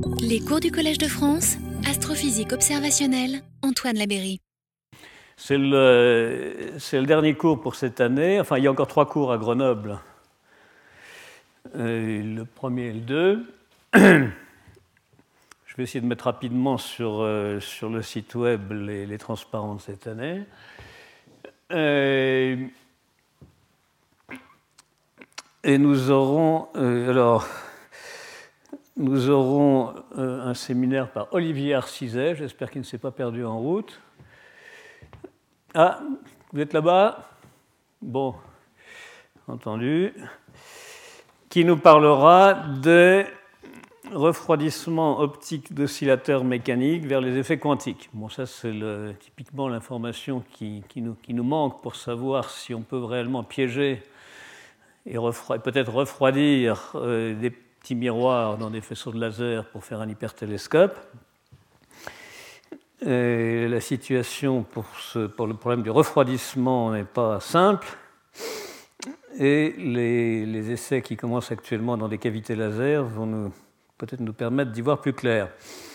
Les cours du Collège de France, astrophysique observationnelle, Antoine Labeyrie. C'est le dernier cours pour cette année. Enfin, il y a encore 3 cours à Grenoble. Le premier et le 2. Je vais essayer de mettre rapidement sur le site web les transparents de cette année. Et nous aurons un séminaire par Olivier Arcizet. J'espère qu'il ne s'est pas perdu en route. Ah, vous êtes là-bas? Bon, entendu. Qui nous parlera des refroidissements optiques d'oscillateurs mécaniques vers les effets quantiques. Bon, ça, c'est typiquement l'information qui nous manque pour savoir si on peut réellement piéger et peut-être refroidir des petits miroirs dans des faisceaux de laser pour faire un hypertélescope. Et la situation pour le problème du refroidissement n'est pas simple. Et les essais qui commencent actuellement dans des cavités laser vont peut-être nous permettre d'y voir plus clair.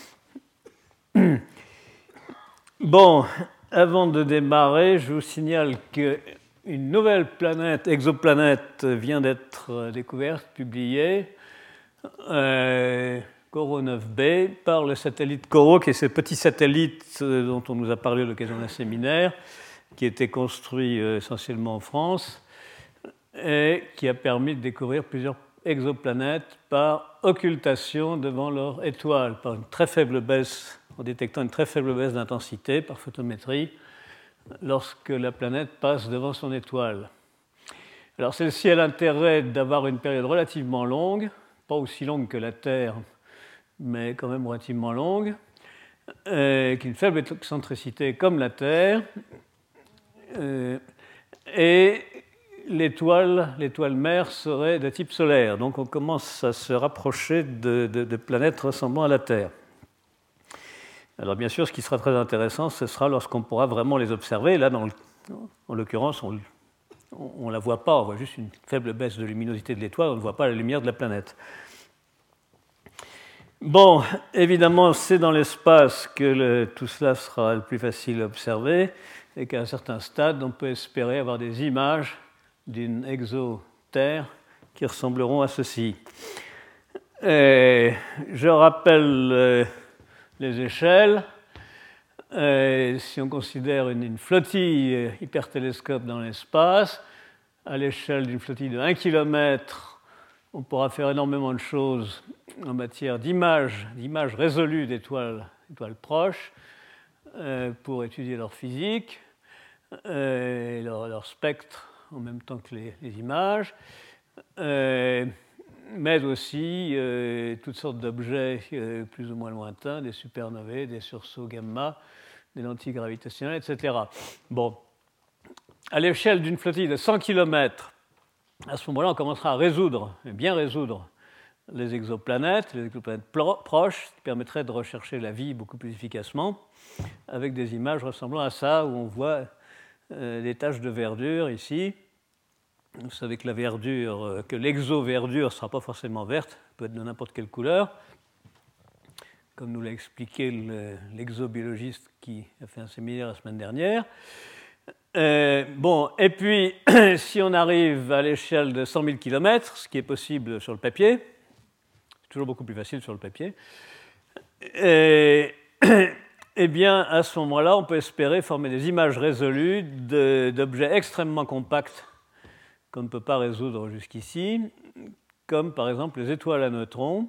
Bon, avant de démarrer, je vous signale qu'une nouvelle exoplanète vient d'être découverte, publiée, Corot 9b, par le satellite Corot, qui est ce petit satellite dont on nous a parlé à l'occasion d'un séminaire, qui a été construit essentiellement en France, et qui a permis de découvrir plusieurs exoplanètes par occultation devant leur étoile, par une très faible baisse, en détectant une très faible baisse d'intensité par photométrie lorsque la planète passe devant son étoile. Alors celle-ci a l'intérêt d'avoir une période relativement longue, pas aussi longue que la Terre, mais quand même relativement longue, avec une faible excentricité comme la Terre, et l'étoile mère serait de type solaire. Donc on commence à se rapprocher de planètes ressemblant à la Terre. Alors bien sûr, ce qui sera très intéressant, ce sera lorsqu'on pourra vraiment les observer. Là, en l'occurrence, on ne la voit pas, on voit juste une faible baisse de luminosité de l'étoile, on ne voit pas la lumière de la planète. Bon, évidemment, c'est dans l'espace que tout cela sera le plus facile à observer, et qu'à un certain stade, on peut espérer avoir des images d'une exo-Terre qui ressembleront à ceci. Je rappelle les échelles. Si on considère une flottille hypertélescope dans l'espace, à l'échelle d'une flottille de 1 km, on pourra faire énormément de choses en matière d'images résolues d'étoiles proches pour étudier leur physique, leur spectre en même temps que les images, mais aussi toutes sortes d'objets plus ou moins lointains, des supernovae, des sursauts gamma, des lentilles gravitationnelles, etc. Bon, à l'échelle d'une flottille de 100 km, à ce moment-là, on commencera à bien résoudre les exoplanètes proches, ce qui permettrait de rechercher la vie beaucoup plus efficacement, avec des images ressemblant à ça, où on voit des taches de verdure ici. Vous savez que l'exo-verdure ne sera pas forcément verte, peut être de n'importe quelle couleur, comme nous l'a expliqué l'exobiologiste qui a fait un séminaire la semaine dernière. Et puis, si on arrive à l'échelle de 100 000 km, ce qui est possible sur le papier, c'est toujours beaucoup plus facile sur le papier, eh bien, à ce moment-là, on peut espérer former des images résolues d'objets extrêmement compacts qu'on ne peut pas résoudre jusqu'ici, comme par exemple les étoiles à neutrons,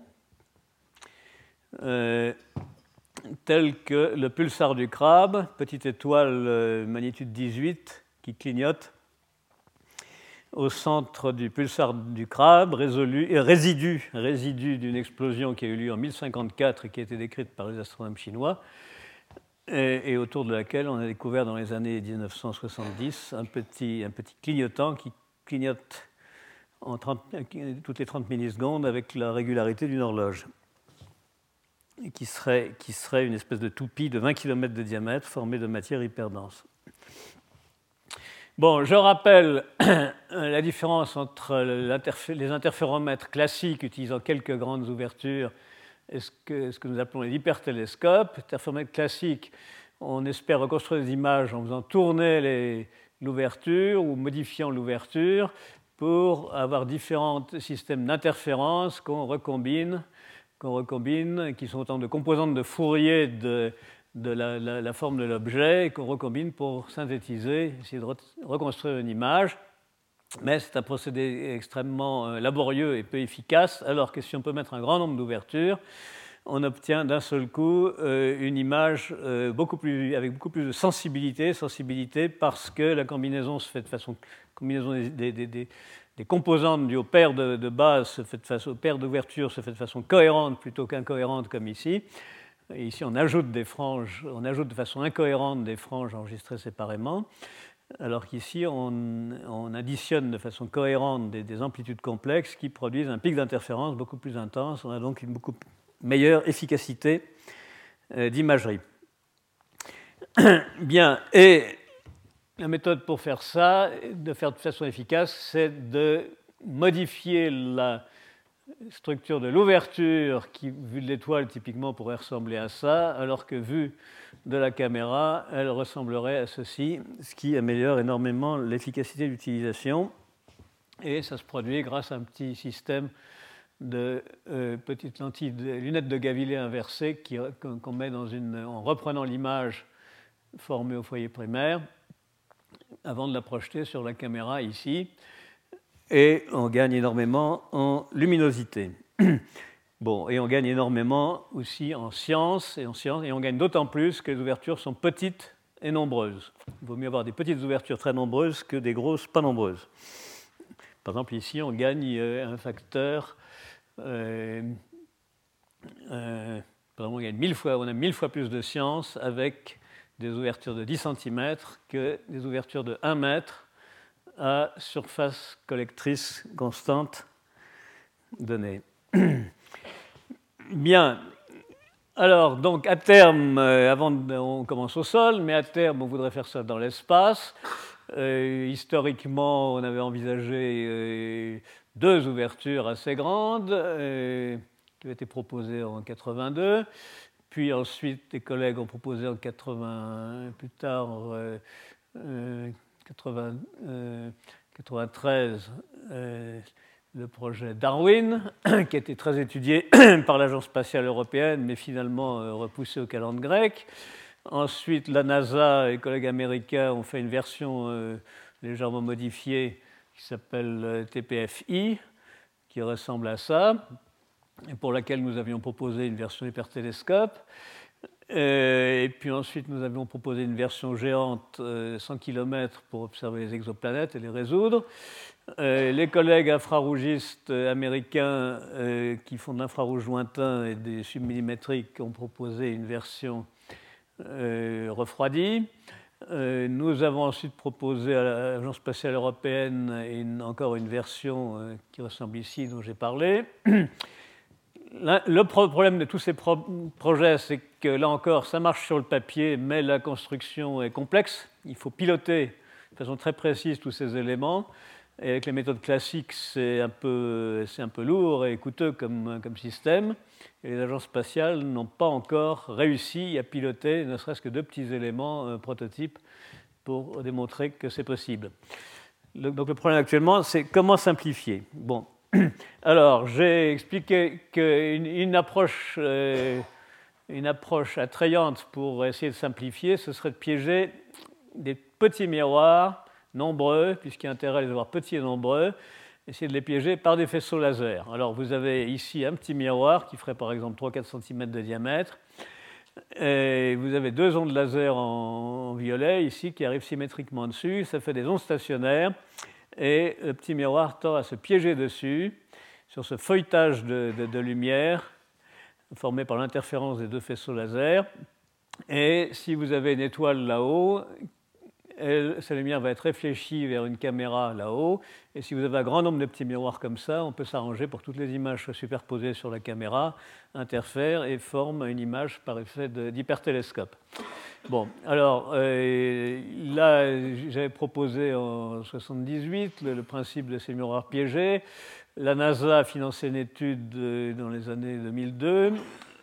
telles que le pulsar du crabe, petite étoile magnitude 18 qui clignote au centre du pulsar du crabe, résidu d'une explosion qui a eu lieu en 1054 et qui a été décrite par les astronomes chinois, et autour de laquelle on a découvert dans les années 1970 un petit clignotant qui clignote toutes les 30 millisecondes avec la régularité d'une horloge, et qui serait une espèce de toupie de 20 km de diamètre formée de matière hyperdense. Bon, je rappelle la différence entre les interféromètres classiques utilisant quelques grandes ouvertures ce que nous appelons les hypertélescopes. Interféromètre classique, on espère reconstruire des images en faisant tourner l'ouverture ou modifiant l'ouverture pour avoir différents systèmes d'interférence qu'on recombine, qui sont autant de composantes de Fourier de la forme de l'objet, qu'on recombine pour synthétiser, essayer de reconstruire une image. Mais c'est un procédé extrêmement laborieux et peu efficace, alors que si on peut mettre un grand nombre d'ouvertures, on obtient d'un seul coup une image avec beaucoup plus de sensibilité parce que la combinaison se fait de façon des composantes dues aux paires de base aux paires d'ouvertures se fait de façon cohérente plutôt qu'incohérente comme ici. Et ici, on ajoute des franges, on ajoute de façon incohérente des franges enregistrées séparément, alors qu'ici, on additionne de façon cohérente des amplitudes complexes qui produisent un pic d'interférence beaucoup plus intense. On a donc une beaucoup meilleure efficacité d'imagerie. Bien, et la méthode pour faire ça, de faire de façon efficace, c'est de modifier la structure de l'ouverture qui, vue de l'étoile, typiquement pourrait ressembler à ça, alors que vue de la caméra, elle ressemblerait à ceci, ce qui améliore énormément l'efficacité d'utilisation. Et ça se produit grâce à un petit système de petites lentilles, lunettes de Galilée inversées qu'on met en reprenant l'image formée au foyer primaire avant de la projeter sur la caméra ici. Et on gagne énormément en luminosité. Bon, et on gagne énormément aussi en science, et on gagne d'autant plus que les ouvertures sont petites et nombreuses. Il vaut mieux avoir des petites ouvertures très nombreuses que des grosses pas nombreuses. Par exemple, ici, on gagne un facteur. On a 1000 fois plus de science avec des ouvertures de 10 cm que des ouvertures de 1 mètre à surface collectrice constante donnée. Bien. Alors, donc, à terme, on commence au sol, mais à terme, on voudrait faire ça dans l'espace. Historiquement, on avait envisagé 2 ouvertures assez grandes qui avaient été proposées en 82. Puis ensuite, des collègues ont proposé en 93 le projet Darwin, qui a été très étudié par l'Agence spatiale européenne, mais finalement repoussé au calendrier grec. Ensuite, la NASA et les collègues américains ont fait une version légèrement modifiée qui s'appelle TPFI, qui ressemble à ça, et pour laquelle nous avions proposé une version hypertélescope. Et puis ensuite, nous avions proposé une version géante 100 km pour observer les exoplanètes et les résoudre. Les collègues infrarougistes américains qui font de l'infrarouge lointain et des submillimétriques ont proposé une version refroidie. Nous avons ensuite proposé à l'Agence spatiale européenne encore une version qui ressemble ici, dont j'ai parlé. Le problème de tous ces projets, c'est que là encore, ça marche sur le papier, mais la construction est complexe. Il faut piloter de façon très précise tous ces éléments. Et avec les méthodes classiques, c'est un peu lourd et coûteux comme système. Et les agences spatiales n'ont pas encore réussi à piloter ne serait-ce que 2 petits éléments prototypes pour démontrer que c'est possible. Donc le problème actuellement, c'est comment simplifier. Bon. Alors, j'ai expliqué qu'une approche attrayante pour essayer de simplifier, ce serait de piéger des petits miroirs nombreux, puisqu'il y a intérêt à les avoir petits et nombreux, essayer de les piéger par des faisceaux laser. Alors, vous avez ici un petit miroir qui ferait par exemple 3-4 cm de diamètre. Et vous avez 2 ondes laser en violet ici qui arrivent symétriquement dessus. Ça fait des ondes stationnaires. Et le petit miroir tend à se piéger dessus, sur ce feuilletage de lumière formé par l'interférence des 2 faisceaux laser. Et si vous avez une étoile là-haut, sa lumière va être réfléchie vers une caméra là-haut. Et si vous avez un grand nombre de petits miroirs comme ça, on peut s'arranger pour que toutes les images soient superposées sur la caméra, interfèrent et forment une image par effet d'hypertélescope. Bon, alors là, j'avais proposé en 1978 le principe de ces miroirs piégés. la NASA a financé une étude dans les années 2002.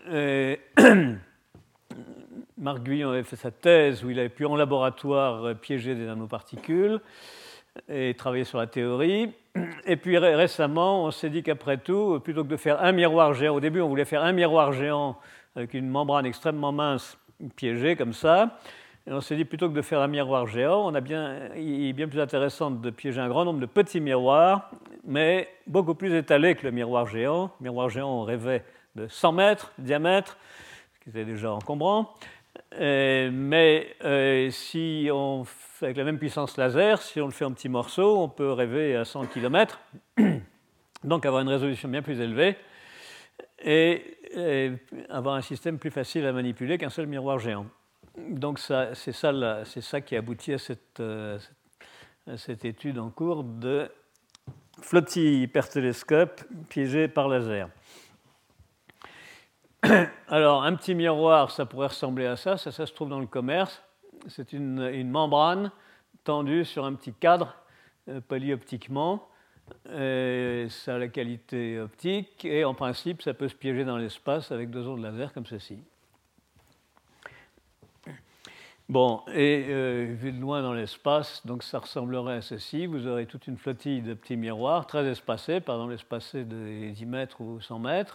Marc Guyon avait fait sa thèse où il avait pu en laboratoire piéger des nanoparticules et travailler sur la théorie. Et puis récemment, on s'est dit qu'après tout, plutôt que de faire un miroir géant, au début on voulait faire un miroir géant avec une membrane extrêmement mince piégée comme ça, et on s'est dit plutôt que de faire un miroir géant, il est bien plus intéressant de piéger un grand nombre de petits miroirs, mais beaucoup plus étalés que le miroir géant. Le miroir géant, on rêvait de 100 mètres de diamètre, ce qui était déjà encombrant. Mais si on fait avec la même puissance laser, si on le fait en petits morceaux, on peut rêver à 100 km, donc avoir une résolution bien plus élevée et avoir un système plus facile à manipuler qu'un seul miroir géant. Donc c'est ça qui aboutit à cette étude en cours de flottille hypertélescope piégée par laser. Alors, un petit miroir, ça pourrait ressembler à ça. Ça se trouve dans le commerce. C'est une membrane tendue sur un petit cadre polyoptiquement. Ça a la qualité optique et en principe, ça peut se piéger dans l'espace avec 2 ondes laser comme ceci. Bon, et vu de loin dans l'espace, donc ça ressemblerait à ceci. Vous aurez toute une flottille de petits miroirs très espacés, par exemple espacés de 10 mètres ou 100 mètres.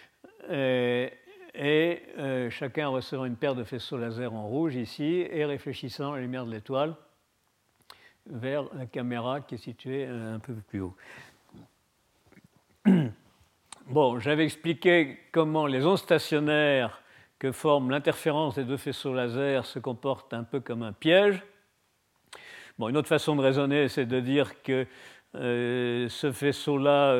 Chacun recevant une paire de faisceaux laser en rouge ici et réfléchissant la lumière de l'étoile vers la caméra qui est située un peu plus haut. Bon, j'avais expliqué comment les ondes stationnaires que forme l'interférence des 2 faisceaux laser se comportent un peu comme un piège. Bon, une autre façon de raisonner, c'est de dire que ce faisceau-là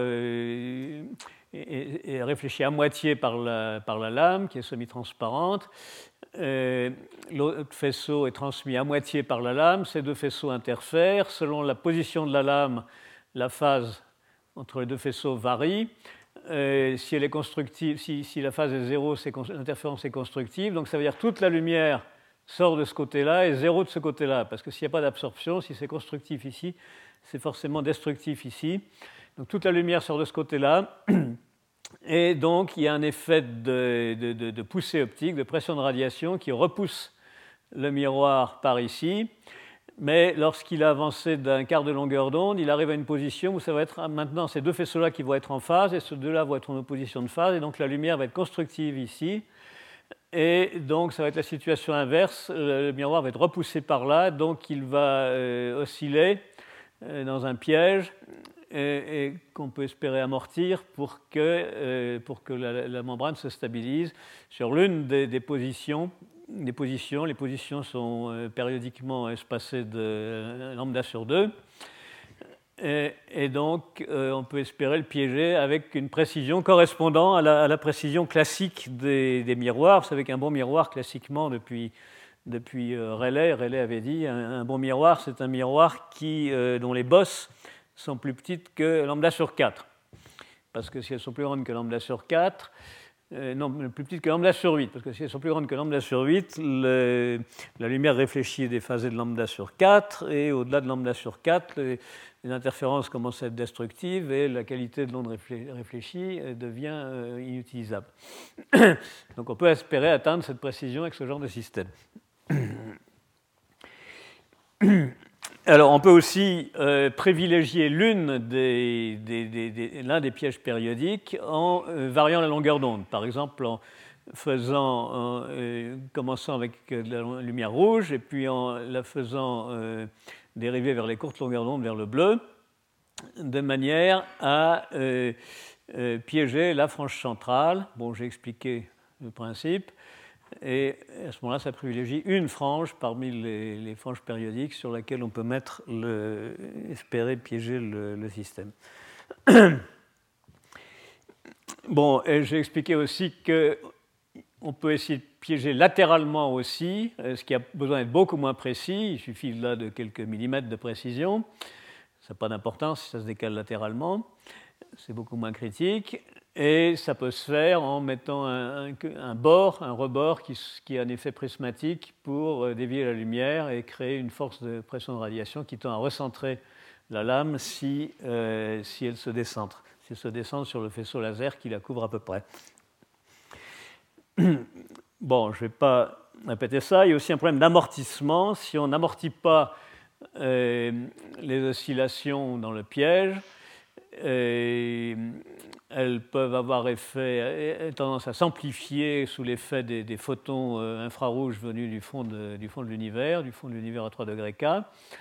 est réfléchi à moitié par la lame, qui est semi-transparente. L'autre faisceau est transmis à moitié par la lame. Ces 2 faisceaux interfèrent. Selon la position de la lame, la phase entre les 2 faisceaux varie. Si elle est constructive, si la phase est 0, l'interférence est constructive. Donc ça veut dire que toute la lumière sort de ce côté-là et 0 de ce côté-là. Parce que s'il n'y a pas d'absorption, si c'est constructif ici, c'est forcément destructif ici. Donc toute la lumière sort de ce côté-là. Et donc il y a un effet de poussée optique, de pression de radiation qui repousse le miroir par ici. Mais lorsqu'il a avancé d'un quart de longueur d'onde, il arrive à une position où ça va être maintenant ces 2 faisceaux-là qui vont être en phase et ces 2-là vont être en opposition de phase. Et donc la lumière va être constructive ici. Et donc ça va être la situation inverse. Le miroir va être repoussé par là, donc il va osciller dans un piège et qu'on peut espérer amortir pour que la membrane se stabilise sur l'une des positions. Les positions sont périodiquement espacées de lambda sur 2. Et donc, on peut espérer le piéger avec une précision correspondant à la précision classique des miroirs. Vous savez qu'un bon miroir, classiquement, depuis Rayleigh avait dit, un bon miroir, c'est un miroir dont les bosses sont plus petites que lambda sur 4. Parce que si elles sont plus grandes que lambda sur 4, non, plus petites que lambda sur 8, parce que si elles sont plus grandes que lambda sur 8, la lumière réfléchie est déphasée de lambda sur 4, et au-delà de lambda sur 4, les interférences commencent à être destructives et la qualité de l'onde réfléchie devient inutilisable. Donc on peut espérer atteindre cette précision avec ce genre de système. Alors, on peut aussi privilégier l'un des pièges périodiques en variant la longueur d'onde. Par exemple, en commençant avec la lumière rouge et puis en la faisant dériver vers les courtes longueurs d'onde, vers le bleu, de manière à piéger la frange centrale. Bon, j'ai expliqué le principe. Et à ce moment-là, ça privilégie une frange parmi les franges périodiques sur laquelle on peut espérer piéger le système. Bon, et j'ai expliqué aussi qu'on peut essayer de piéger latéralement aussi, ce qui a besoin d'être beaucoup moins précis. Il suffit là de quelques millimètres de précision. Ça n'a pas d'importance si ça se décale latéralement. C'est beaucoup moins critique. Et ça peut se faire en mettant un rebord qui a un effet prismatique pour dévier la lumière et créer une force de pression de radiation qui tend à recentrer la lame si elle se décentre. c'est se descendre sur le faisceau laser qui la couvre à peu près. Bon, je ne vais pas répéter ça. Il y a aussi un problème d'amortissement. Si on n'amortit pas les oscillations dans le piège, elles peuvent avoir tendance à s'amplifier sous l'effet des photons infrarouges venus du fond de l'univers, à 3 degrés K.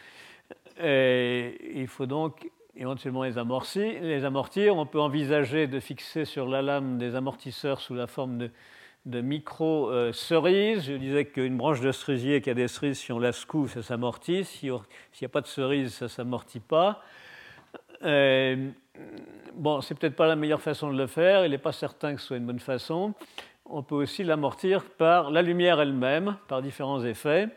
Il faut donc éventuellement les amortir. On peut envisager de fixer sur la lame des amortisseurs sous la forme de micro-cerises. Je disais qu'une branche de cerisier qui a des cerises, si on la secoue, ça s'amortit. S'il n'y a pas de cerises, ça ne s'amortit pas. Bon, c'est peut-être pas la meilleure façon de le faire. Il n'est pas certain que ce soit une bonne façon. On peut aussi l'amortir par la lumière elle-même, par différents effets.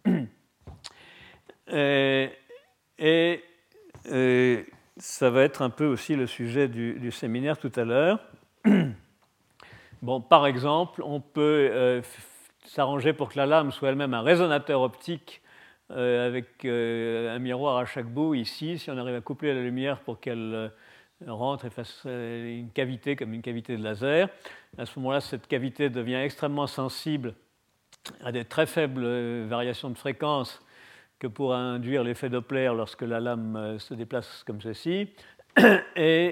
Ça va être un peu aussi le sujet du séminaire tout à l'heure. Bon, par exemple, on peut s'arranger pour que la lame soit elle-même un résonateur optique avec un miroir à chaque bout ici. Si on arrive à coupler la lumière pour qu'elle rentre et fasse une cavité comme une cavité de laser, à ce moment-là, cette cavité devient extrêmement sensible à des très faibles variations de fréquence que pourra induire l'effet Doppler lorsque la lame se déplace comme ceci. Et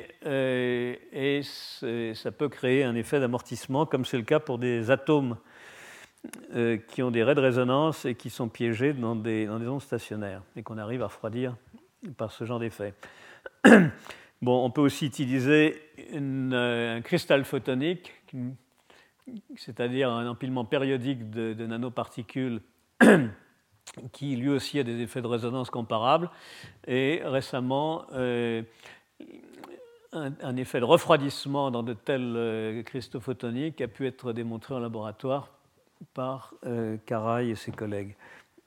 ça peut créer un effet d'amortissement, comme c'est le cas pour des atomes qui ont des raies de résonance et qui sont piégés dans des ondes stationnaires et qu'on arrive à refroidir par ce genre d'effet. Bon, on peut aussi utiliser un cristal photonique, c'est-à-dire un empilement périodique de nanoparticules qui lui aussi a des effets de résonance comparables. Et récemment, un effet de refroidissement dans de tels cristaux photoniques a pu être démontré en laboratoire par Caraï et ses collègues.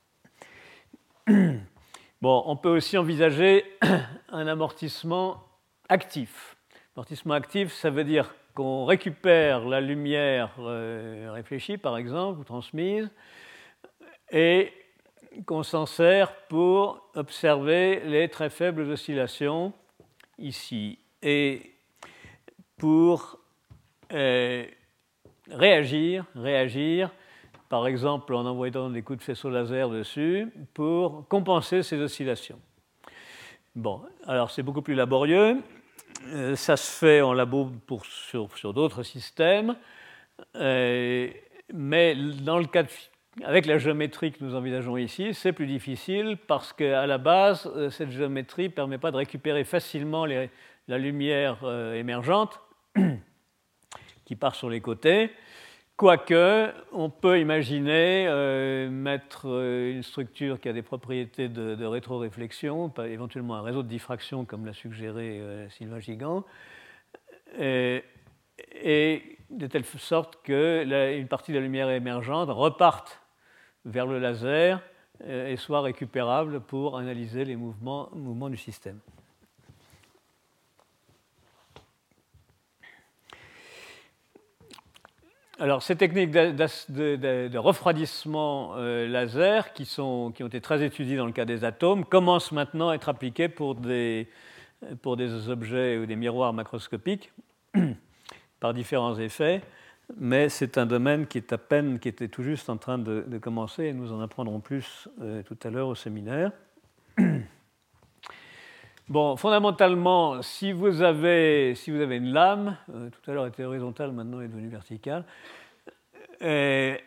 Bon, on peut aussi envisager un amortissement actif. Amortissement actif, ça veut dire qu'on récupère la lumière réfléchie, par exemple, ou transmise, et qu'on s'en sert pour observer les très faibles oscillations ici, et pour réagir, par exemple en envoyant des coups de faisceau laser dessus, pour compenser ces oscillations. Bon, alors c'est beaucoup plus laborieux, ça se fait en labo sur d'autres systèmes, mais dans le cas avec la géométrie que nous envisageons ici, c'est plus difficile parce qu'à la base, cette géométrie ne permet pas de récupérer facilement la lumière émergente qui part sur les côtés, quoique on peut imaginer mettre une structure qui a des propriétés de rétroréflexion, éventuellement un réseau de diffraction comme l'a suggéré Sylvain Gigant, et de telle sorte qu'une partie de la lumière émergente reparte vers le laser et soit récupérable pour analyser les mouvements du système. Alors, ces techniques de refroidissement laser qui ont été très étudiées dans le cas des atomes commencent maintenant à être appliquées pour des objets ou des miroirs macroscopiques par différents effets. Mais c'est un domaine qui était tout juste en train de commencer, et nous en apprendrons plus tout à l'heure au séminaire. Bon, fondamentalement, si vous avez une lame, tout à l'heure elle était horizontale, maintenant elle est devenue verticale, elle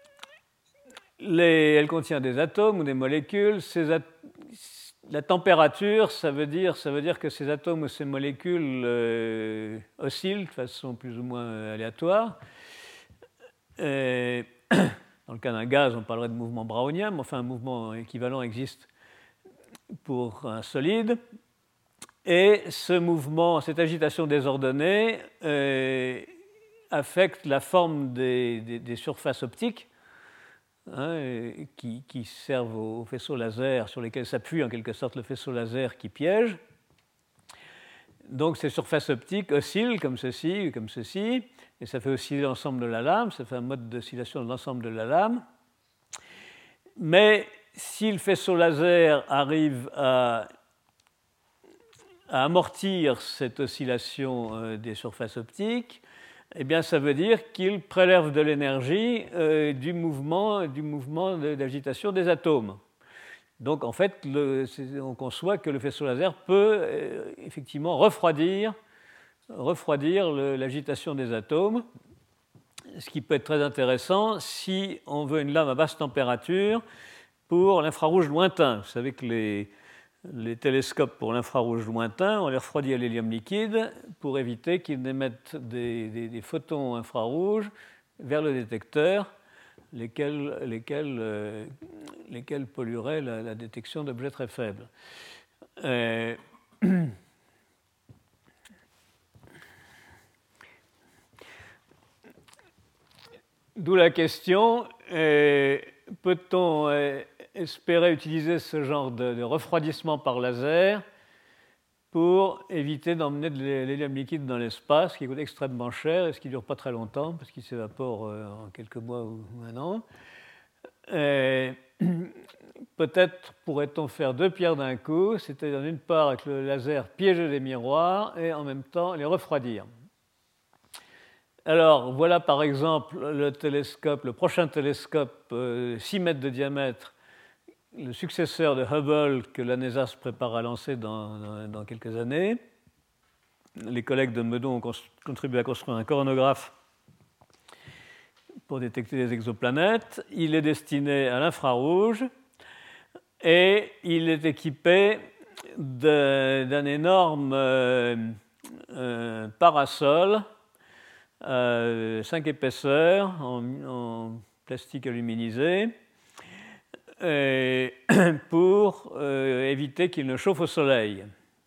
contient des atomes ou des molécules. La température, ça veut dire que ces atomes ou ces molécules oscillent de façon plus ou moins aléatoire. Dans le cas d'un gaz, on parlerait de mouvement brownien, mais enfin un mouvement équivalent existe pour un solide. Et ce mouvement, cette agitation désordonnée affecte la forme des surfaces optiques, qui servent au faisceau laser, sur lesquels s'appuie en quelque sorte le faisceau laser qui piège. Donc ces surfaces optiques oscillent comme ceci ou comme ceci, et ça fait osciller l'ensemble de la lame, ça fait un mode d'oscillation de l'ensemble de la lame. Mais si le faisceau laser arrive à à amortir cette oscillation des surfaces optiques, eh bien, ça veut dire qu'il prélève de l'énergie du mouvement d'agitation des atomes. Donc, en fait, on conçoit que le faisceau laser peut effectivement refroidir l'agitation des atomes, ce qui peut être très intéressant si on veut une lame à basse température pour l'infrarouge lointain. Vous savez que les télescopes pour l'infrarouge lointain, on les refroidit à l'hélium liquide pour éviter qu'ils n'émettent des photons infrarouges vers le détecteur, lesquels pollueraient la détection d'objets très faibles. D'où la question, peut-on espérer utiliser ce genre de refroidissement par laser pour éviter d'emmener de l'hélium liquide dans l'espace, qui coûte extrêmement cher et ce qui ne dure pas très longtemps, parce qu'il s'évapore en quelques mois ou un an. Peut-être pourrait-on faire deux pierres d'un coup, c'est-à-dire d'une part avec le laser piéger les miroirs et en même temps les refroidir. Alors, voilà par exemple le prochain télescope 6 mètres de diamètre, le successeur de Hubble que la NASA se prépare à lancer dans quelques années. Les collègues de Meudon ont contribué à construire un coronographe pour détecter les exoplanètes. Il est destiné à l'infrarouge et il est équipé d'un énorme parasol 5 épaisseurs en plastique aluminisé pour éviter qu'il ne chauffe au soleil.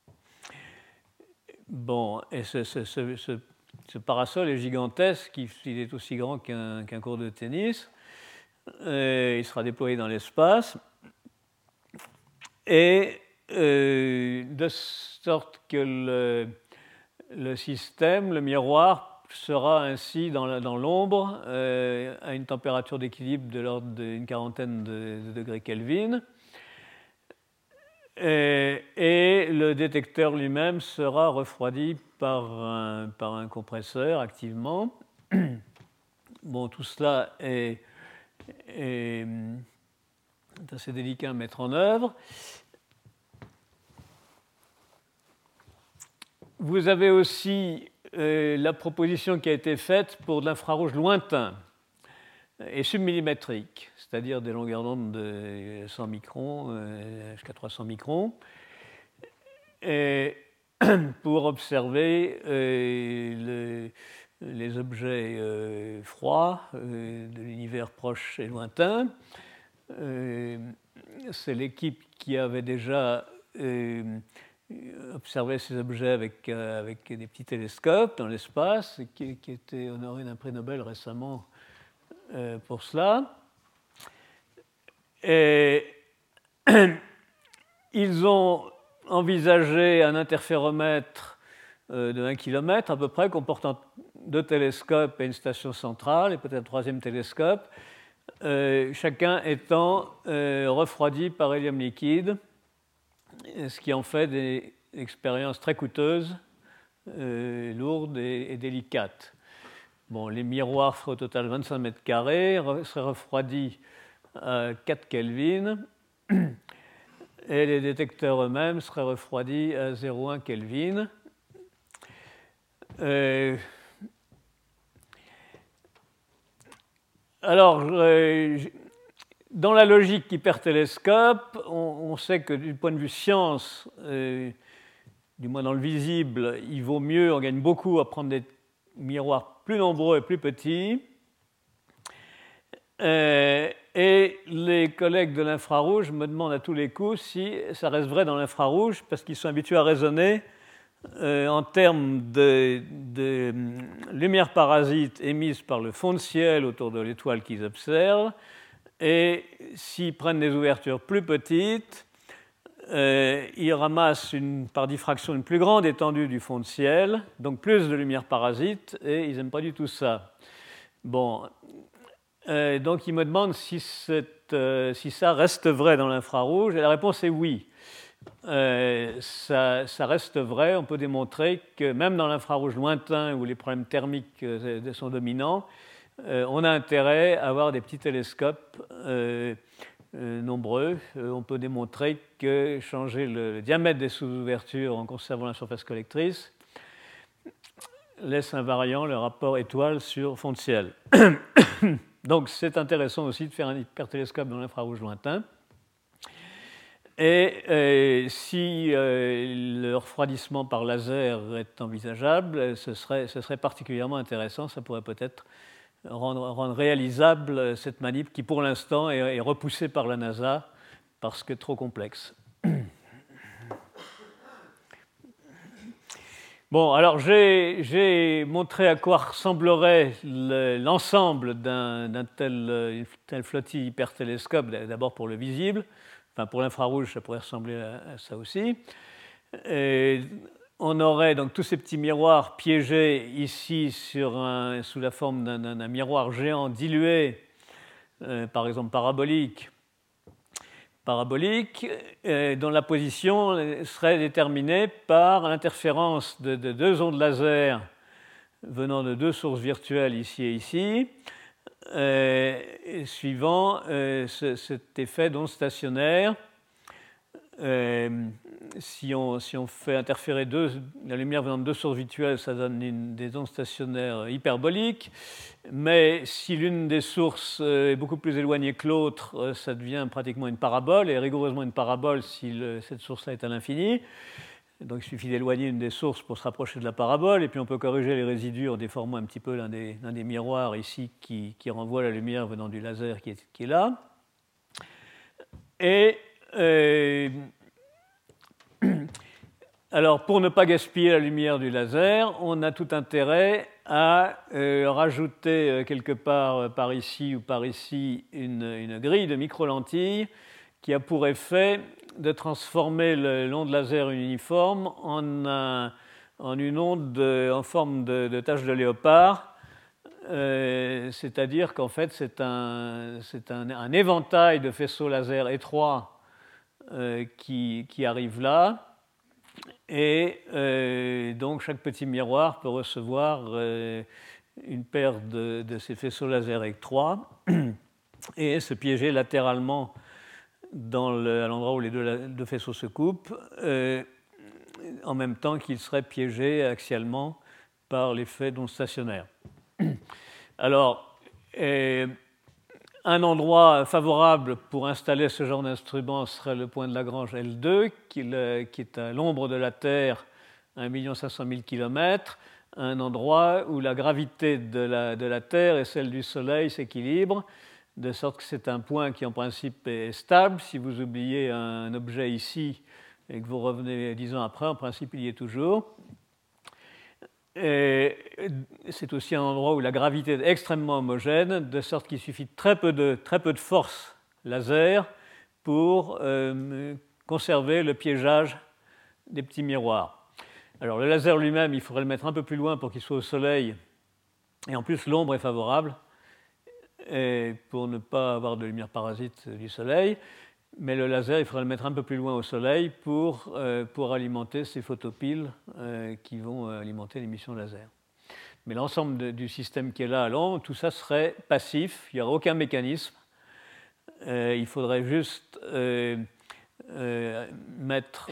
Bon, et ce parasol est gigantesque, il est aussi grand qu'un court de tennis. Il sera déployé dans l'espace. Et de sorte que le système, le miroir, sera ainsi dans l'ombre à une température d'équilibre de l'ordre d'une quarantaine de degrés Kelvin. Et le détecteur lui-même sera refroidi par un compresseur activement. Bon, tout cela est assez délicat à mettre en œuvre. Vous avez aussi la proposition qui a été faite pour de l'infrarouge lointain et submillimétrique, c'est-à-dire des longueurs d'onde de 100 microns jusqu'à 300 microns, et pour observer les objets froids de l'univers proche et lointain. C'est l'équipe qui avait déjà observé ces objets avec des petits télescopes dans l'espace, et qui était honoré d'un prix Nobel récemment pour cela. Et ils ont envisagé un interféromètre de 1 km à peu près, comportant 2 télescopes et une station centrale, et peut-être un troisième télescope, chacun étant refroidi par hélium liquide, ce qui en fait des expériences très coûteuses, lourdes et délicates. Bon, les miroirs feraient au total 25 mètres carrés, seraient refroidis à 4 Kelvin, et les détecteurs eux-mêmes seraient refroidis à 0,1 Kelvin. Alors, dans la logique hypertélescope, on sait que du point de vue science, du moins dans le visible, il vaut mieux, on gagne beaucoup à prendre des miroirs plus nombreux et plus petits. Et les collègues de l'infrarouge me demandent à tous les coups si ça reste vrai dans l'infrarouge, parce qu'ils sont habitués à raisonner en termes de lumière parasite émise par le fond de ciel autour de l'étoile qu'ils observent. Et s'ils prennent des ouvertures plus petites, ils ramassent par diffraction une plus grande étendue du fond de ciel, donc plus de lumière parasite, et ils n'aiment pas du tout ça. Bon, donc ils me demandent si ça reste vrai dans l'infrarouge, et la réponse est oui. ça reste vrai. On peut démontrer que même dans l'infrarouge lointain, où les problèmes thermiques sont dominants, on a intérêt à avoir des petits télescopes nombreux. On peut démontrer que changer le diamètre des sous-ouvertures en conservant la surface collectrice laisse invariant le rapport étoile sur fond de ciel. Donc c'est intéressant aussi de faire un hypertélescope dans l'infrarouge lointain. Et si le refroidissement par laser est envisageable, ce serait particulièrement intéressant. Ça pourrait peut-être rendre réalisable cette manip qui, pour l'instant, est repoussée par la NASA parce que trop complexe. Bon, alors j'ai montré à quoi ressemblerait l'ensemble d'une telle flottille hypertélescope, d'abord pour le visible. Enfin, pour l'infrarouge, ça pourrait ressembler à ça aussi. Et on aurait donc tous ces petits miroirs piégés ici sous la forme d'un miroir géant dilué, par exemple parabolique, dont la position serait déterminée par l'interférence de deux ondes laser venant de deux sources virtuelles ici et ici, suivant cet effet d'onde stationnaire. Si on fait interférer la lumière venant de deux sources virtuelles, ça donne des ondes stationnaires hyperboliques. Mais si l'une des sources est beaucoup plus éloignée que l'autre, ça devient pratiquement une parabole, et rigoureusement une parabole si cette source-là est à l'infini. Donc il suffit d'éloigner une des sources pour se rapprocher de la parabole, et puis on peut corriger les résidus en déformant un petit peu l'un des miroirs ici qui renvoie la lumière venant du laser qui est là. Et alors, pour ne pas gaspiller la lumière du laser, on a tout intérêt à rajouter quelque part par ici ou par ici une grille de micro-lentilles qui a pour effet de transformer l'onde laser uniforme en une onde en forme de tache de léopard, c'est-à-dire qu'en fait c'est un éventail de faisceaux laser étroits qui arrive là, et donc chaque petit miroir peut recevoir une paire de ces faisceaux laser étroits et se piéger latéralement à l'endroit où les deux faisceaux se coupent, en même temps qu'ils seraient piégés axialement par l'effet d'onde stationnaire. Alors, un endroit favorable pour installer ce genre d'instrument serait le point de Lagrange L2, qui est à l'ombre de la Terre, à 1 500 000 km, un endroit où la gravité de la Terre et celle du Soleil s'équilibrent, de sorte que c'est un point qui en principe est stable. Si vous oubliez un objet ici et que vous revenez 10 ans après, en principe il y est toujours. Et c'est aussi un endroit où la gravité est extrêmement homogène, de sorte qu'il suffit de très peu de force laser pour conserver le piégeage des petits miroirs. Alors le laser lui-même, il faudrait le mettre un peu plus loin pour qu'il soit au soleil, et en plus l'ombre est favorable, et pour ne pas avoir de lumière parasite du soleil. Mais le laser, il faudrait le mettre un peu plus loin au soleil pour alimenter ces photopiles qui vont alimenter l'émission laser. Mais l'ensemble du système qui est là à l'ombre, tout ça serait passif, il n'y aurait aucun mécanisme. Il faudrait juste mettre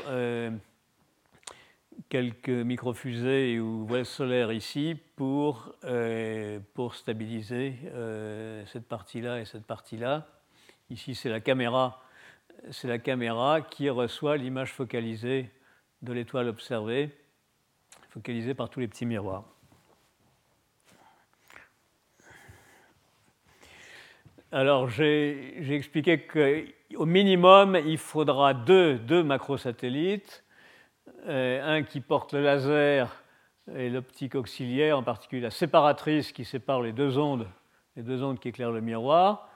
quelques microfusées ou voiles solaires ici pour stabiliser cette partie-là et cette partie-là. Ici, c'est la caméra qui reçoit l'image focalisée de l'étoile observée, focalisée par tous les petits miroirs. Alors, j'ai expliqué qu'au minimum, il faudra deux macrosatellites, un qui porte le laser et l'optique auxiliaire, en particulier la séparatrice qui sépare les deux ondes qui éclairent le miroir,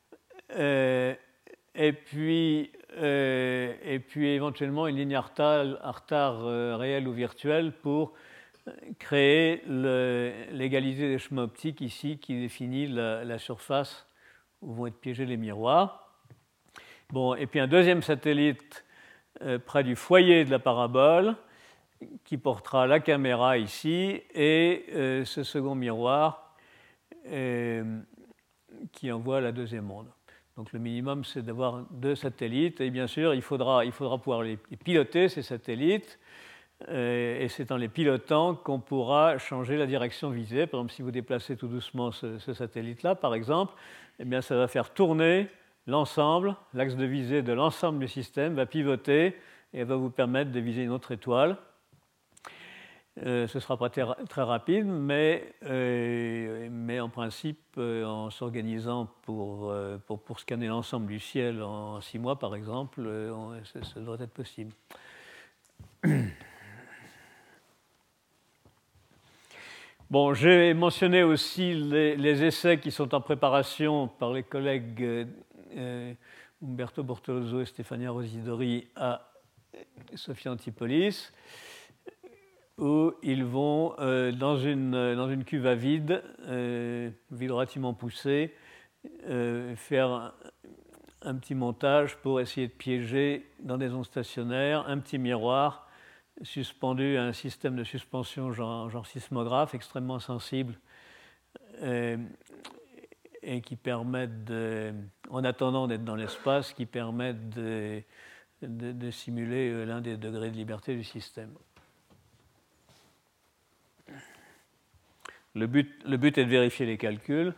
et puis éventuellement une ligne à retard réel ou virtuel pour créer l'égalité des chemins optiques ici qui définit la surface où vont être piégés les miroirs. Bon, et puis un deuxième satellite près du foyer de la parabole qui portera la caméra ici et ce second miroir qui envoie la deuxième onde. Donc le minimum, c'est d'avoir 2 satellites et bien sûr, il faudra pouvoir les piloter, ces satellites, et c'est en les pilotant qu'on pourra changer la direction visée. Par exemple, si vous déplacez tout doucement ce satellite-là, par exemple, eh bien, ça va faire tourner l'ensemble, l'axe de visée de l'ensemble du système va pivoter et va vous permettre de viser une autre étoile. Ce ne sera pas très rapide, mais en principe, en s'organisant pour scanner l'ensemble du ciel en 6 mois, par exemple, ça devrait être possible. Bon, j'ai mentionné aussi les essais qui sont en préparation par les collègues Umberto Bortolozzo et Stefania Rosidori à Sophia Antipolis, où ils vont, dans une cuve à vide relativement poussée, faire un petit montage pour essayer de piéger dans des ondes stationnaires un petit miroir suspendu à un système de suspension genre sismographe extrêmement sensible et qui permet, en attendant d'être dans l'espace, qui permet de simuler l'un des degrés de liberté du système. Le but est de vérifier les calculs.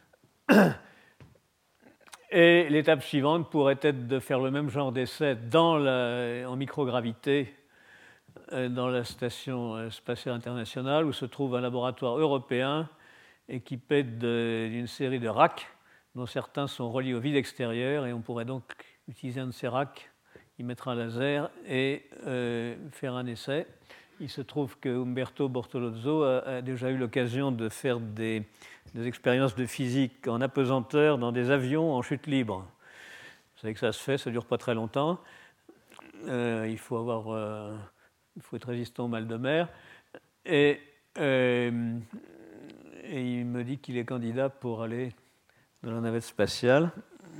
Et l'étape suivante pourrait être de faire le même genre d'essai en microgravité dans la Station spatiale internationale, où se trouve un laboratoire européen équipé d'une série de racks, dont certains sont reliés au vide extérieur, et on pourrait donc utiliser un de ces racks, y mettre un laser et faire un essai. Il se trouve que Umberto Bortolozzo a déjà eu l'occasion de faire des expériences de physique en apesanteur dans des avions en chute libre. Vous savez que ça se fait, ça ne dure pas très longtemps. Il faut être résistant au mal de mer. Et il me dit qu'il est candidat pour aller dans la navette spatiale.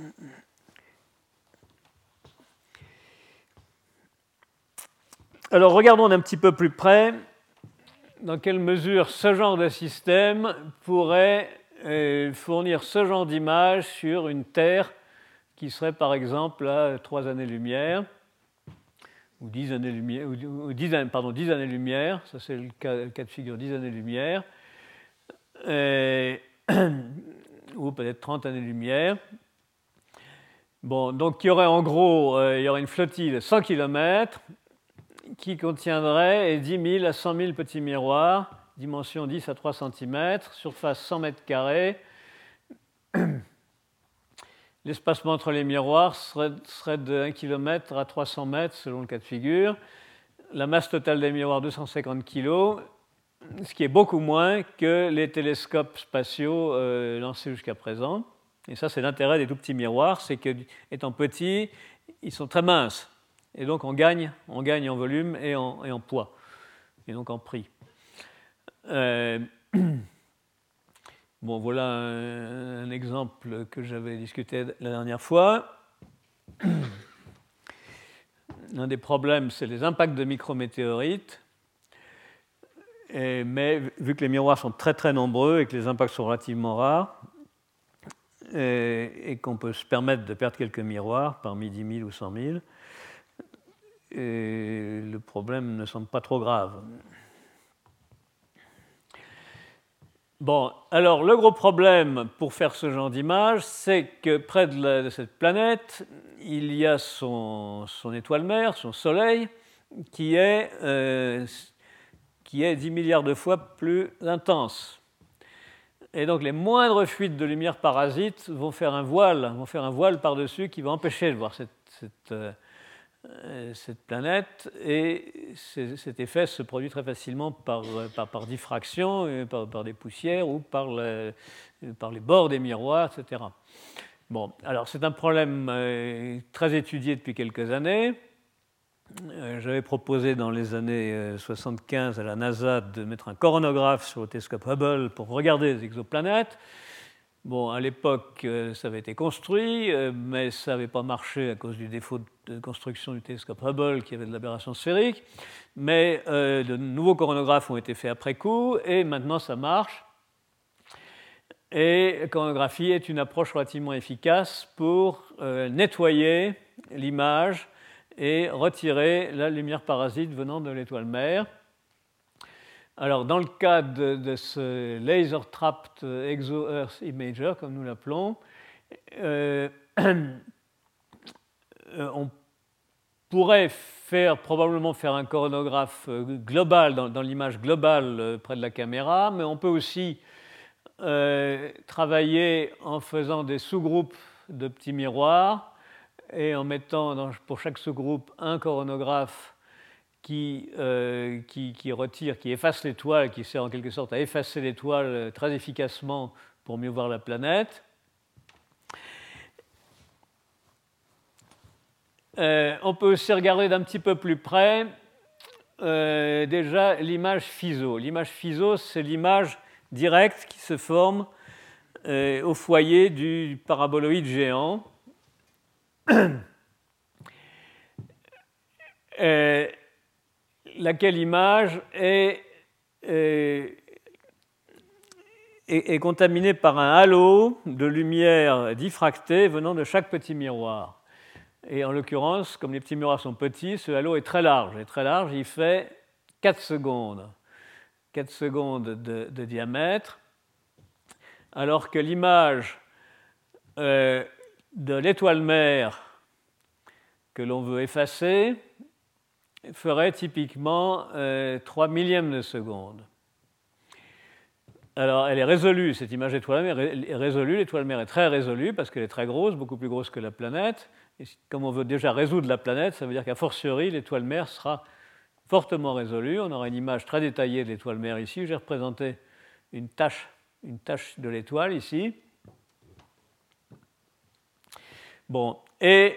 Alors, regardons d'un petit peu plus près dans quelle mesure ce genre de système pourrait fournir ce genre d'image sur une Terre qui serait par exemple à 3 années-lumière, ou 10 années-lumière, ou 10 années-lumière, ça c'est le cas de figure 10 années-lumière, ou peut-être 30 années-lumière. Bon, donc il y aurait en gros une flottille de 100 km qui contiendrait 10 000 à 100 000 petits miroirs, dimension 10 à 3 cm, surface 100 mètres carrés. L'espacement entre les miroirs serait de 1 km à 300 mètres selon le cas de figure. La masse totale des miroirs, 250 kg, ce qui est beaucoup moins que les télescopes spatiaux lancés jusqu'à présent. Et ça, c'est l'intérêt des tout petits miroirs, c'est qu'étant petits, ils sont très minces. Et donc, on gagne en volume et en poids, et donc en prix. Bon, voilà un exemple que j'avais discuté la dernière fois. L'un des problèmes, c'est les impacts de micrométéorites. Mais vu que les miroirs sont très très nombreux et que les impacts sont relativement rares, et qu'on peut se permettre de perdre quelques miroirs parmi 10 000 ou 100 000, et le problème ne semble pas trop grave. Bon, alors le gros problème pour faire ce genre d'image, c'est que près de cette planète, il y a son étoile mère, son Soleil, qui est 10 milliards de fois plus intense. Et donc les moindres fuites de lumière parasite vont faire un voile par-dessus qui va empêcher de voir cette planète, et cet effet se produit très facilement par diffraction, par des poussières ou par les bords des miroirs, etc. Bon, alors c'est un problème très étudié depuis quelques années. J'avais proposé dans les années 75 à la NASA de mettre un coronographe sur le télescope Hubble pour regarder les exoplanètes. Bon, à l'époque, ça avait été construit, mais ça n'avait pas marché à cause du défaut de construction du télescope Hubble qui avait de l'aberration sphérique. Mais de nouveaux coronographes ont été faits après coup, et maintenant ça marche. Et la coronographie est une approche relativement efficace pour nettoyer l'image et retirer la lumière parasite venant de l'étoile mère. Alors, dans le cas de ce Laser Trapped Exo-Earth Imager, comme nous l'appelons, on pourrait probablement faire un coronographe global, dans l'image globale près de la caméra, mais on peut aussi travailler en faisant des sous-groupes de petits miroirs et en mettant pour chaque sous-groupe un coronographe qui retire, qui efface l'étoile, qui sert en quelque sorte à effacer l'étoile très efficacement pour mieux voir la planète. On peut aussi regarder d'un petit peu plus près déjà l'image FISO. L'image FISO, c'est l'image directe qui se forme au foyer du paraboloïde géant. Laquelle image est contaminée par un halo de lumière diffractée venant de chaque petit miroir. Et en l'occurrence, comme les petits miroirs sont petits, ce halo est très large. Et très large, il fait 4 secondes. 4 secondes de diamètre, alors que l'image de l'étoile mère que l'on veut effacer ferait typiquement 3 millièmes de seconde. Alors, elle est résolue, cette image d'étoile mère est résolue. L'étoile mère est très résolue parce qu'elle est très grosse, beaucoup plus grosse que la planète. Et comme on veut déjà résoudre la planète, ça veut dire qu'a fortiori, l'étoile mère sera fortement résolue. On aura une image très détaillée de l'étoile mère ici. J'ai représenté une tache de l'étoile ici. Bon, et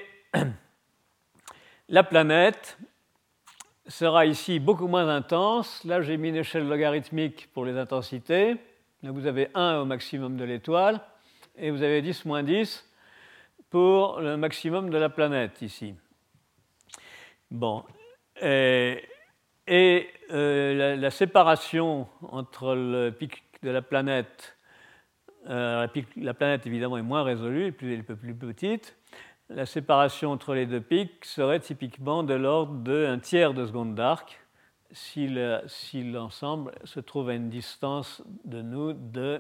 la planète sera ici beaucoup moins intense. Là, j'ai mis une échelle logarithmique pour les intensités. Là, vous avez 1 au maximum de l'étoile, et vous avez 10 moins 10 pour le maximum de la planète ici. Bon, la séparation entre le pic de la planète, la planète évidemment est moins résolue, elle est un peu plus petite. La séparation entre les deux pics serait typiquement de l'ordre d'un tiers de seconde d'arc si l'ensemble se trouve à une distance de nous de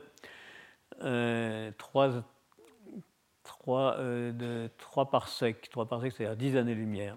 3 parsecs. 3 parsecs, c'est-à-dire 10 années-lumière.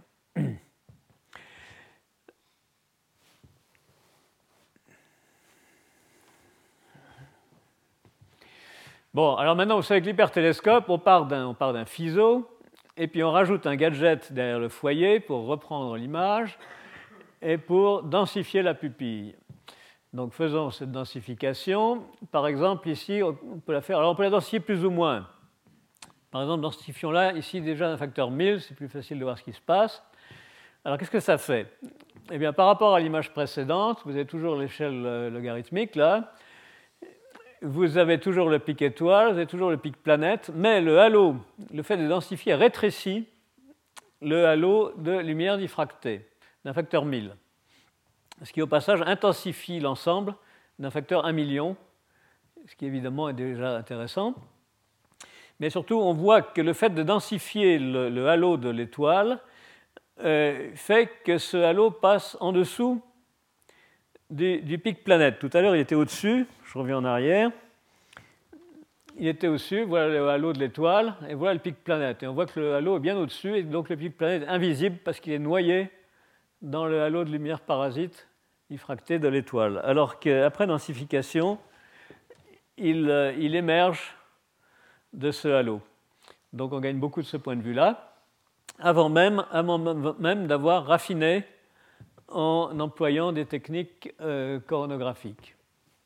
Bon, alors maintenant, vous savez que l'hypertélescope, on part d'un FISO, et puis on rajoute un gadget derrière le foyer pour reprendre l'image et pour densifier la pupille. Donc faisons cette densification. Par exemple, ici, on peut la faire. Alors on peut la densifier plus ou moins. Par exemple, densifions-la ici déjà d'un facteur 1000, c'est plus facile de voir ce qui se passe. Alors qu'est-ce que ça fait? Eh bien, par rapport à l'image précédente, vous avez toujours l'échelle logarithmique là. Vous avez toujours le pic étoile, vous avez toujours le pic planète, mais le halo, le fait de densifier rétrécit le halo de lumière diffractée d'un facteur 1000. Ce qui, au passage, intensifie l'ensemble d'un facteur 1 million, ce qui évidemment est déjà intéressant. Mais surtout, on voit que le fait de densifier le halo de l'étoile fait que ce halo passe en dessous du pic planète. Tout à l'heure, il était au-dessus. Je reviens en arrière. Il était au-dessus, voilà le halo de l'étoile, et voilà le pic planète. Et on voit que le halo est bien au-dessus, et donc le pic planète est invisible parce qu'il est noyé dans le halo de lumière parasite diffracté de l'étoile. Alors qu'après densification, il émerge de ce halo. Donc on gagne beaucoup de ce point de vue-là, avant même d'avoir raffiné en employant des techniques coronographiques.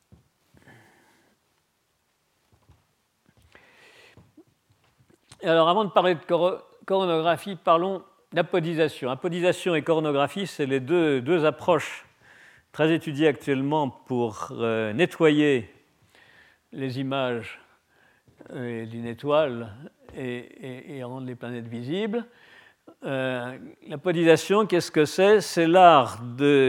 Et alors, avant de parler de coronographie, parlons d'apodisation. Apodisation et coronographie, c'est les deux approches très étudiées actuellement pour nettoyer les images d'une étoile et rendre les planètes visibles. L'apodisation, qu'est-ce que c'est? C'est l'art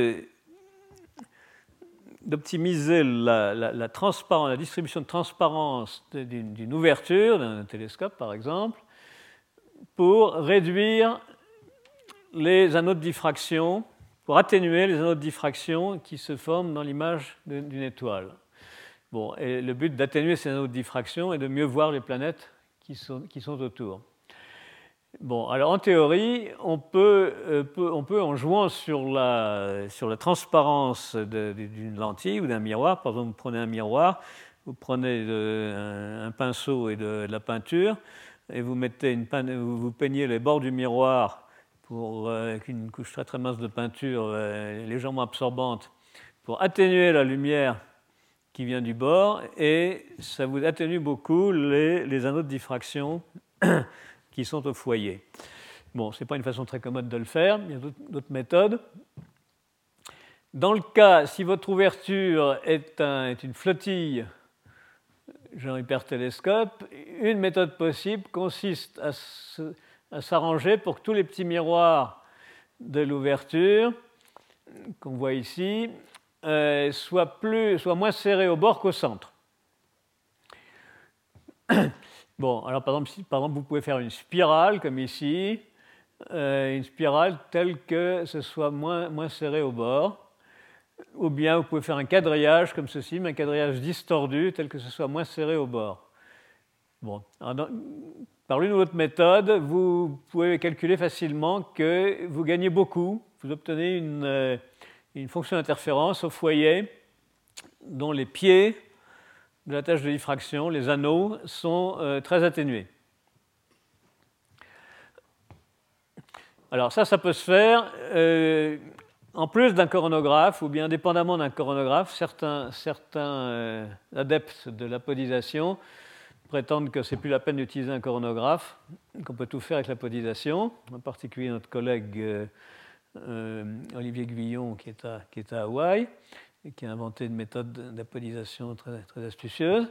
d'optimiser la distribution de transparence d'une ouverture d'un télescope, par exemple, pour réduire les anneaux de diffraction, pour atténuer les anneaux de diffraction qui se forment dans l'image d'une étoile. Bon, et le but d'atténuer ces anneaux de diffraction est de mieux voir les planètes qui sont autour. Bon, alors en théorie, on peut en jouant sur la transparence d'une lentille ou d'un miroir, par exemple, vous prenez un miroir, vous prenez un pinceau et de la peinture, et vous peignez les bords du miroir avec une couche très très mince de peinture légèrement absorbante pour atténuer la lumière qui vient du bord, et ça vous atténue beaucoup les anneaux de diffraction qui sont au foyer. Bon, ce n'est pas une façon très commode de le faire, il y a d'autres méthodes. Dans le cas, si votre ouverture est une flottille, genre hypertélescope, une méthode possible consiste à s'arranger pour que tous les petits miroirs de l'ouverture, qu'on voit ici, soient moins serrés au bord qu'au centre. Bon, alors par exemple, vous pouvez faire une spirale, comme ici, une spirale telle que ce soit moins serré au bord, ou bien vous pouvez faire un quadrillage, comme ceci, mais un quadrillage distordu, tel que ce soit moins serré au bord. Bon, alors par l'une ou l'autre méthode, vous pouvez calculer facilement que vous gagnez beaucoup, vous obtenez une fonction d'interférence au foyer dont les pieds de la tâche de diffraction, les anneaux, sont très atténués. Alors ça peut se faire en plus d'un coronographe ou bien indépendamment d'un coronographe. Certains adeptes de l'apodisation prétendent que ce n'est plus la peine d'utiliser un coronographe, qu'on peut tout faire avec l'apodisation, en particulier notre collègue Olivier Guillon qui est à Hawaï et qui a inventé une méthode d'apodisation très, très astucieuse.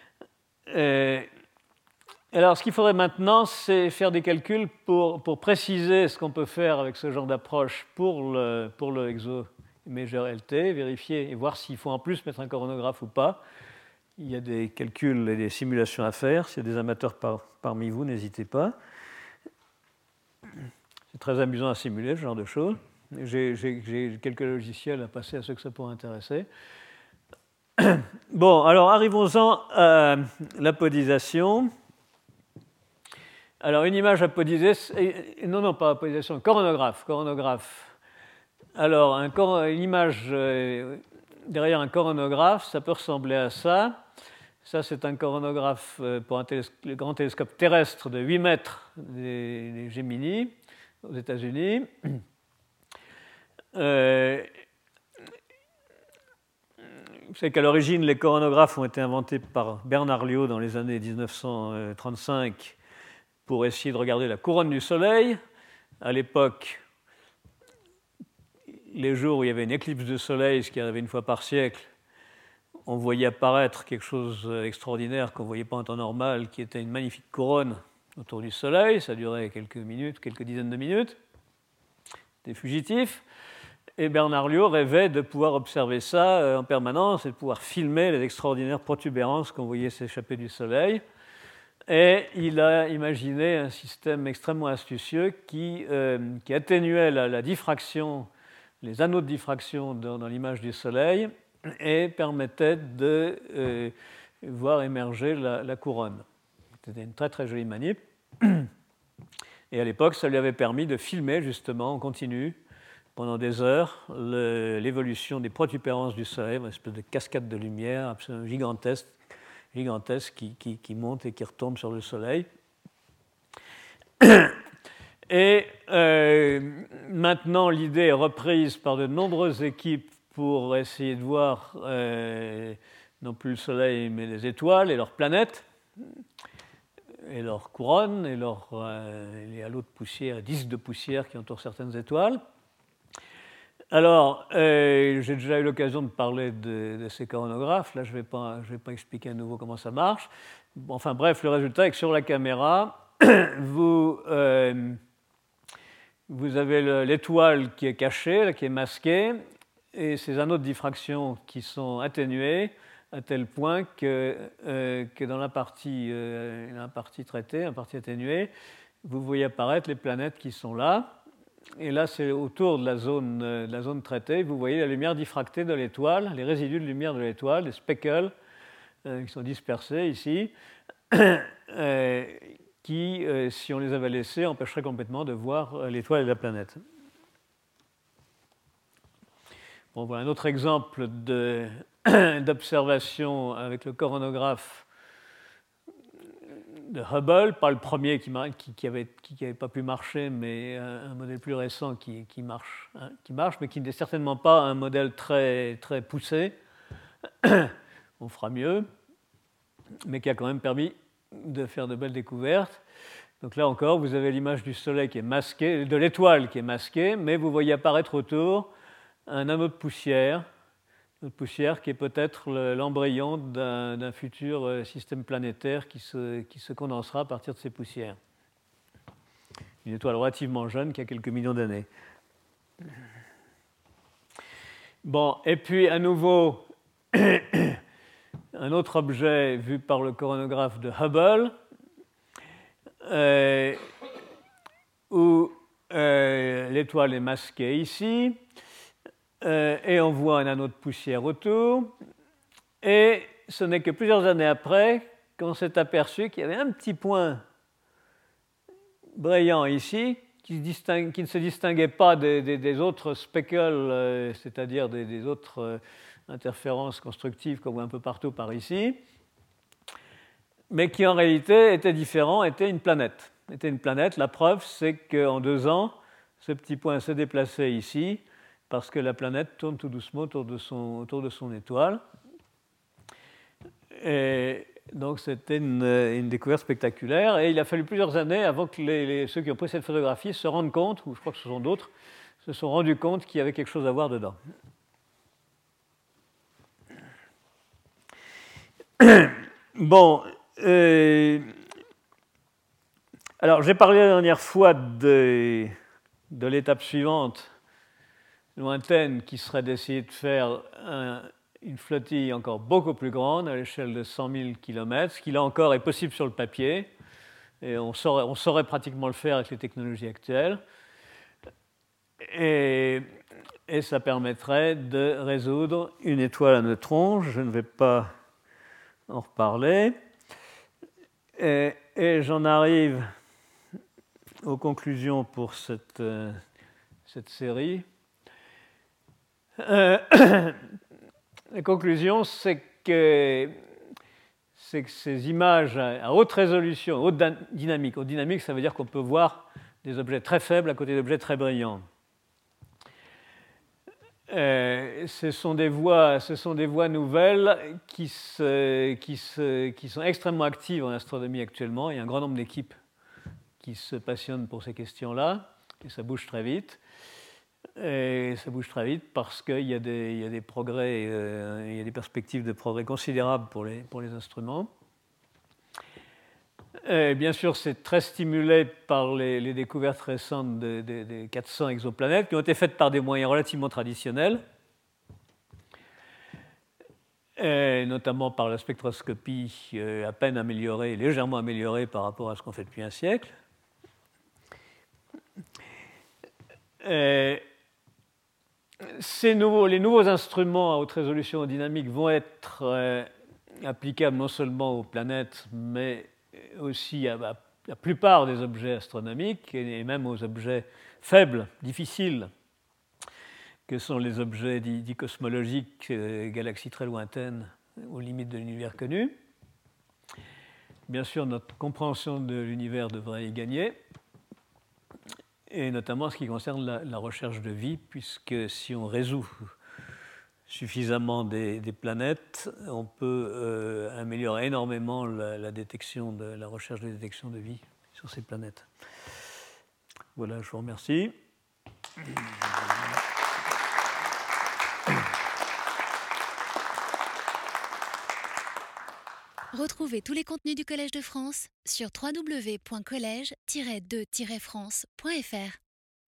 Alors, ce qu'il faudrait maintenant, c'est faire des calculs pour préciser ce qu'on peut faire avec ce genre d'approche pour le ExoImager LT, vérifier et voir s'il faut en plus mettre un coronographe ou pas. Il y a des calculs et des simulations à faire. S'il y a des amateurs parmi vous, n'hésitez pas. C'est très amusant à simuler, ce genre de choses. J'ai quelques logiciels à passer à ceux que ça pourrait intéresser. Bon, alors arrivons-en à l'apodisation. Alors, une image apodisée, non, pas apodisation, coronographe. Alors, une image derrière un coronographe, ça peut ressembler à ça. Ça, c'est un coronographe pour le grand télescope terrestre de 8 mètres des Gemini aux États-Unis. C'est qu'à l'origine, les coronographes ont été inventés par Bernard Liot dans les années 1935 pour essayer de regarder la couronne du Soleil. À l'époque, les jours où il y avait une éclipse de Soleil, ce qui arrivait une fois par siècle, on voyait apparaître quelque chose d'extraordinaire qu'on ne voyait pas en temps normal, qui était une magnifique couronne autour du Soleil. Ça durait quelques minutes, quelques dizaines de minutes. C'était fugitif. Et Bernard Liot rêvait de pouvoir observer ça en permanence et de pouvoir filmer les extraordinaires protubérances qu'on voyait s'échapper du Soleil. Et il a imaginé un système extrêmement astucieux qui atténuait la diffraction, les anneaux de diffraction dans l'image du Soleil et permettait de voir émerger la couronne. C'était une très très jolie manip. Et à l'époque, ça lui avait permis de filmer justement en continu pendant des heures l'évolution des protubérances du Soleil, une espèce de cascade de lumière absolument gigantesque qui monte et qui retombe sur le Soleil. Et maintenant, l'idée est reprise par de nombreuses équipes pour essayer de voir non plus le Soleil, mais les étoiles et leurs planètes, et leurs couronnes, et les halos de poussière, disques de poussière qui entourent certaines étoiles. Alors, j'ai déjà eu l'occasion de parler de ces coronographes. Là, je ne vais pas expliquer à nouveau comment ça marche. Enfin bref, le résultat est que sur la caméra, vous avez l'étoile qui est cachée, qui est masquée, et ces anneaux de diffraction qui sont atténués à tel point que dans la partie traitée, la partie atténuée, vous voyez apparaître les planètes qui sont là. Et là, c'est autour de la zone traitée. Vous voyez la lumière diffractée de l'étoile, les résidus de lumière de l'étoile, les speckles qui sont dispersés ici, qui, si on les avait laissés, empêcheraient complètement de voir l'étoile et la planète. Bon, voilà un autre exemple d'observation avec le coronographe de Hubble, pas le premier qui n'avait pas pu marcher, mais un modèle plus récent qui marche, mais qui n'est certainement pas un modèle très, très poussé. On fera mieux, mais qui a quand même permis de faire de belles découvertes. Donc là encore, vous avez l'image du Soleil qui est masquée, de l'étoile qui est masquée, mais vous voyez apparaître autour un anneau de poussière qui est peut-être l'embryon d'un futur système planétaire qui se condensera à partir de ces poussières. Une étoile relativement jeune qui a quelques millions d'années. Bon, et puis à nouveau, un autre objet vu par le coronographe de Hubble, où l'étoile est masquée ici. Et on voit un anneau de poussière autour. Et ce n'est que plusieurs années après qu'on s'est aperçu qu'il y avait un petit point brillant ici qui ne se distinguait pas des autres speckles, c'est-à-dire des autres interférences constructives qu'on voit un peu partout par ici, mais qui en réalité était différent, était une planète. La preuve, c'est qu'en 2 ans, ce petit point s'est déplacé ici, parce que la planète tourne tout doucement autour de son étoile. Et donc c'était une découverte spectaculaire. Et il a fallu plusieurs années avant que ceux qui ont pris cette photographie se rendent compte, ou je crois que ce sont d'autres, se sont rendus compte qu'il y avait quelque chose à voir dedans. Bon. Alors j'ai parlé la dernière fois de l'étape suivante, lointaine, qui serait d'essayer de faire une flottille encore beaucoup plus grande, à l'échelle de 100 000 km, ce qui là encore est possible sur le papier, et on saurait pratiquement le faire avec les technologies actuelles, et ça permettrait de résoudre une étoile à neutrons. Je ne vais pas en reparler, et j'en arrive aux conclusions pour cette série. La conclusion, c'est que ces images à haute résolution, haute dynamique, ça veut dire qu'on peut voir des objets très faibles à côté d'objets très brillants. Ce sont des voies nouvelles qui sont extrêmement actives en astronomie actuellement. Il y a un grand nombre d'équipes qui se passionnent pour ces questions-là, et ça bouge très vite. Et ça bouge très vite parce qu'il y a des progrès, il y a des perspectives de progrès considérables pour les instruments. Et bien sûr, c'est très stimulé par les découvertes récentes des 400 exoplanètes qui ont été faites par des moyens relativement traditionnels, et notamment par la spectroscopie à peine améliorée, légèrement améliorée par rapport à ce qu'on fait depuis un siècle. Les nouveaux instruments à haute résolution dynamique vont être applicables non seulement aux planètes, mais aussi à la plupart des objets astronomiques et même aux objets faibles, difficiles, que sont les objets dits cosmologiques, galaxies très lointaines, aux limites de l'univers connu. Bien sûr, notre compréhension de l'univers devrait y gagner, et notamment en ce qui concerne la recherche de vie, puisque si on résout suffisamment des planètes, on peut améliorer énormément la recherche de détection de vie sur ces planètes. Voilà, je vous remercie. Retrouvez tous les contenus du Collège de France sur www.colège-2-france.fr.